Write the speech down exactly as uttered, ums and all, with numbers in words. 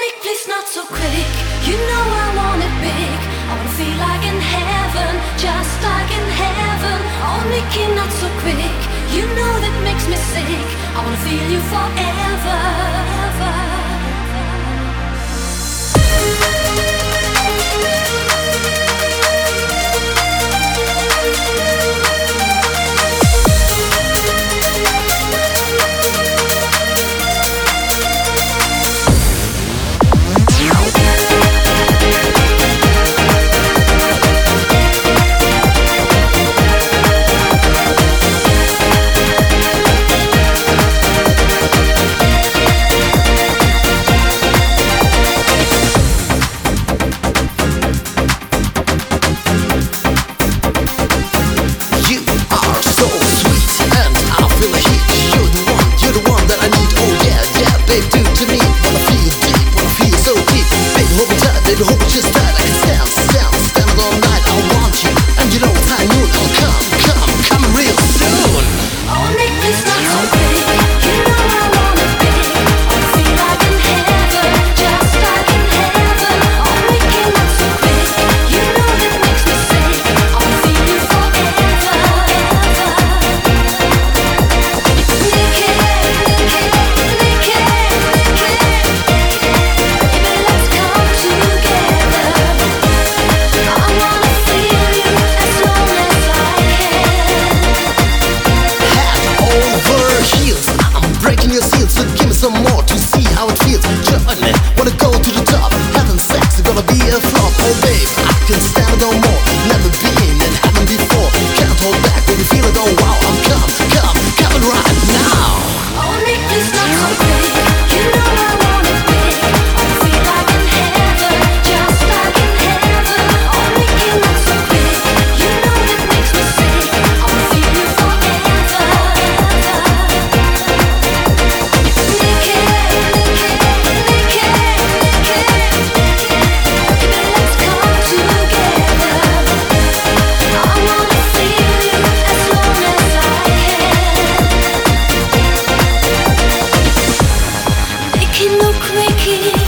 Nick, please not so quick. You know I want it big. I wanna feel like in heaven, just like in heaven. Oh, Nicky, not so quick. You know that makes me sick. I wanna feel you forever. Nicky, no quickie.